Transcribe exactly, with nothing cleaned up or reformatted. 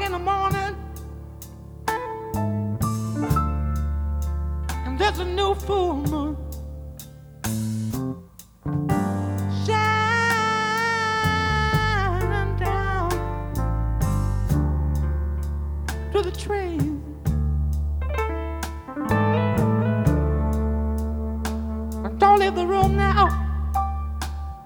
in the morning, and there's a new full moon shining down to the train. Don't leave the room now.